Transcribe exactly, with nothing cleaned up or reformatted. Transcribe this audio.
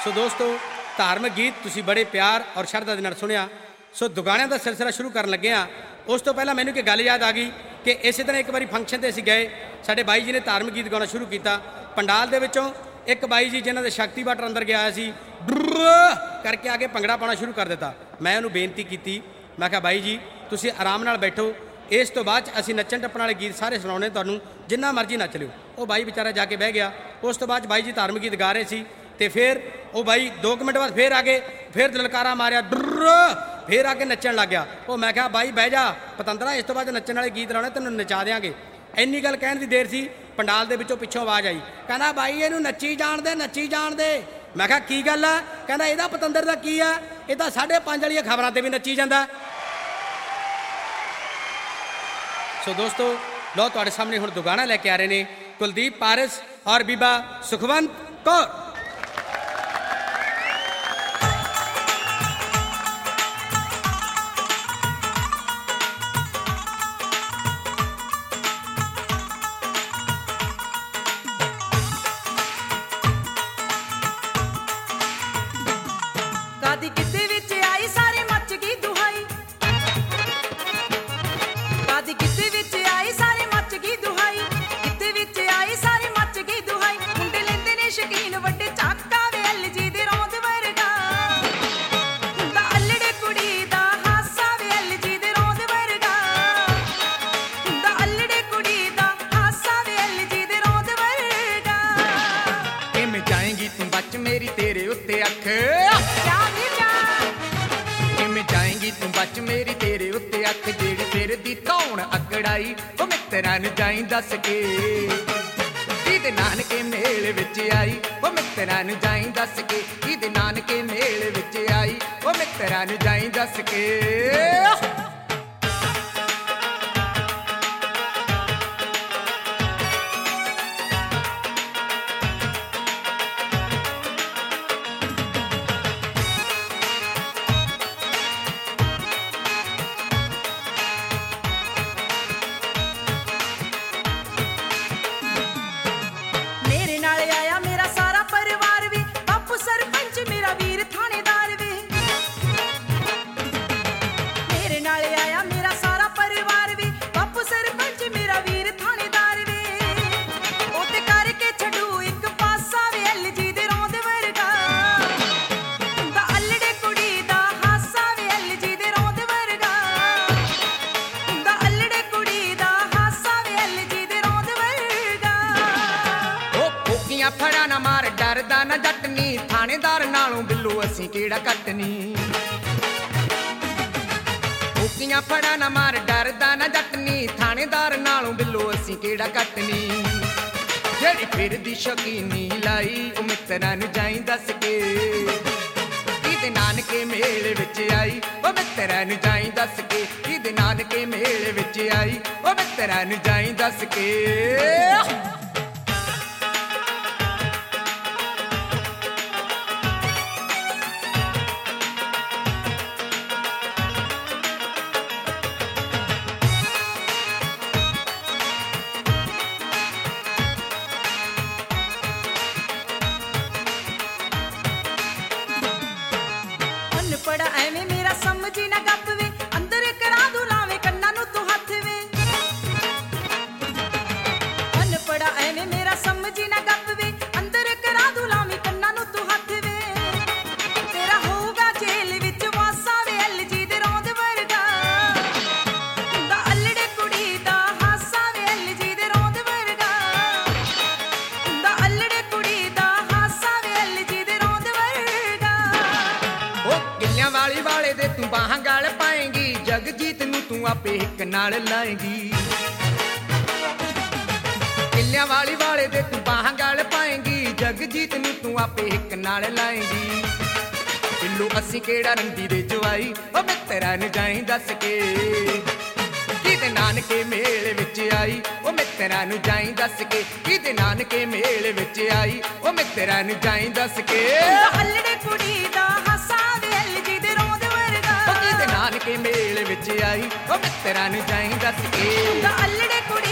सो दोस्तों धार्मिक गीत तुसी बड़े प्यार और शरधा दे नाल सुनिया। सो दुगाणियां दा सिलसिला शुरू करन लगे हाँ। उस तो पहला मैनूं एक गल याद आ गई कि इस तरह एक बारी फंक्शन ते असीं गए, साडे बाई जी ने धार्मिक गीत गाना शुरू किया। पंडाल दे विचों एक बाई जी जिन्हां दे शक्ति वाटर अंदर गया सी डुर्र करके आके भंगड़ा पाना शुरू कर दिता। मैं उन्होंने बेनती की, मैं कहा बाई जी तुसी आराम नाल बैठो, इस तो बाद असीं नच्चण टप्पण वाले गीत सारे सुणाउने तुहानूं, जिन्ना मर्जी नच लिओ। वो बाई बेचारा जाके बह गया। उस तो बाद बाई जी धार्मिक गीत गा रहे सी ते फिर वो बाई दो मिनट बाद फिर आके फिर ललकारा मारिया डुर्र, फिर आके नच्चण लग गया। वो मैं कहा बाई बह जा पतंदरा, इस तो बाद नच्चण वाले गीत लाने तैनूं नचा देंगे। इन्नी गल कहण दी देर सी पंडाल दे विचों पिछों आवाज़ आई, कहना बाई इहनूं नच्ची जाण दे नच्ची जाण दे। मैं कहा की गल है? कहना इहदा पतंदर दा की है, ये तां साढ़े पंज वाली खबरां ते भी नच्ची जांदा। सो दोस्तों लो तुहाडे सामने हुण दुगाना लैके आ रहे ने कुलदीप पारस और बीबा सुखवंत कौर। जाई दस के किद नानके मेल विच आई, वो मित्तरां नूं जाई दस के किद नानके मेल विच आई, वो मित्तरां नूं जाई दस के। थानेदार नालों बिल्लू असीं केड़ा कटनी, भूखियां फड़ा ना मार डरदा ना जटनी, थानेदार नालों बिल्लू असीं केड़ा कटनी। जेड़ी फिर दी शकीनी लाई ओ मित्तरां नूं जाई दस के किद नानके मेल विच आई, ओ मित्तरां नूं जाई दस के किद नानके मेल विच आई, ओ मित्तरां नूं जाई दस के। पड़ा एवें मेरा समझी ना गप वे, अंदर करा दू लावे कन्ना नू तू हथ वे। मन पड़ा एवें मेरा समझी ना गप वे, अंदर करा दू लावे कन्ना नू तू हथ वे। तेरा होगा जेल विच वासा वे एल जी दे रौंद वर्गा, हुंदा अल्लड़े कुड़ी दा हासा वे एल जी दे रौंद वर्गा, हुंदा अल्लड़े कुड़ी दा हासा वे एल जी दे रौंद वर्गा। वाली वाले दे तू बाहां गल पाएंगी, जगजीत नू तू आपे हिक नाल लाएंगी। किलियां वाली वाले दे तू बाहां गल पाएंगी, जगजीत नू तू आपे हिक नाल लाएंगी। बिल्लू असीं केड़ा रंडी दे जवाई, ओ मित्तरां नूं जाई दस के किद नानके मेल विच आई, ओ मित्तरां नूं जाई दस के किद नानके मेल विच आई, ओ मित्तरां नूं जाई दस के। अल्लड़े कुड़ी दा हासा नानके मेल विच आई, ओ मित्तरां नूं जाई दस के। अल्लड़े कुड़ी